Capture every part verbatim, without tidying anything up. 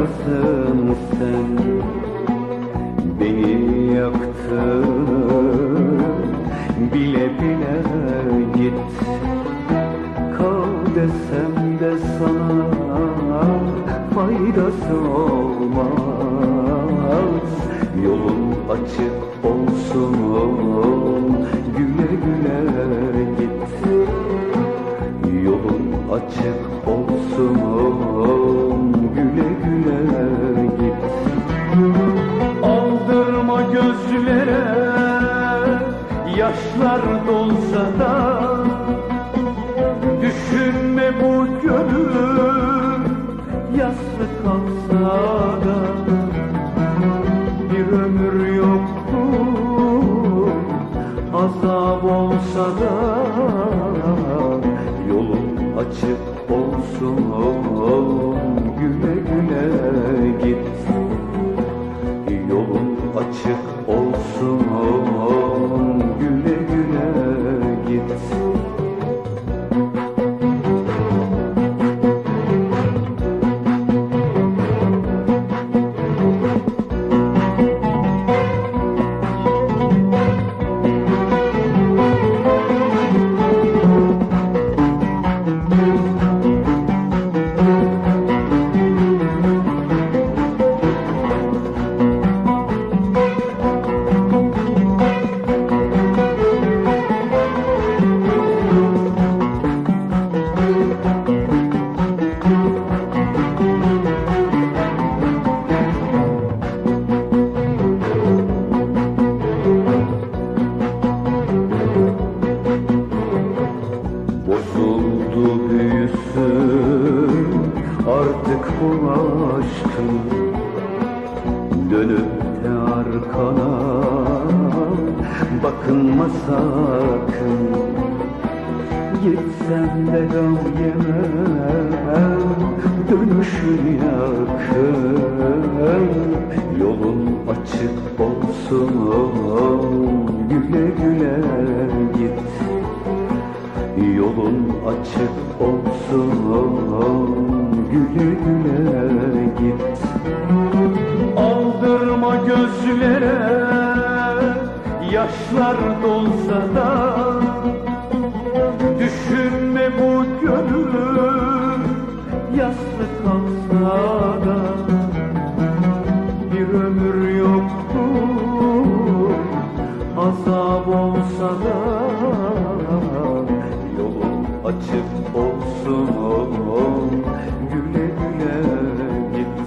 Farkındasın sen, beni yaktın, bile bile git. Kal desem de sana faydası olmaz. Yolun açık olsun, güle güle git. Yolun açık olsun, güle güle git. Aldırma gözlere, yaşlar dolsa da düşünme bu gönül, yaslı kalsa da. Bir ömür yoktur, azap olsa da. Yolun açık olsun, güle güle git. Yolun açık olsun, güle güle git. Bozuldu büyüsün artık bu aşkın, dönüp de arkana bakınma sakın. Gitsem de gam yemem, dönüşün yakın. Yolun açık olsun, güle güle git. Yolun açık olsun, güle güle git. Aldırma gözlere, yaşlar dolsa da düşünme bu gönül, yaslı kalsa da. Bir ömür yoktur, azap olsa da. Yolun açık olsun, güle güle git.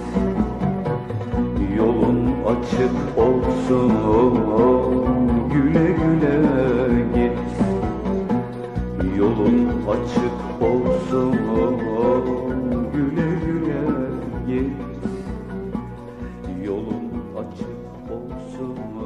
Yolun açık olsun, güle güle git. Yolun açık olsun, güle güle git. Yolun açık olsun.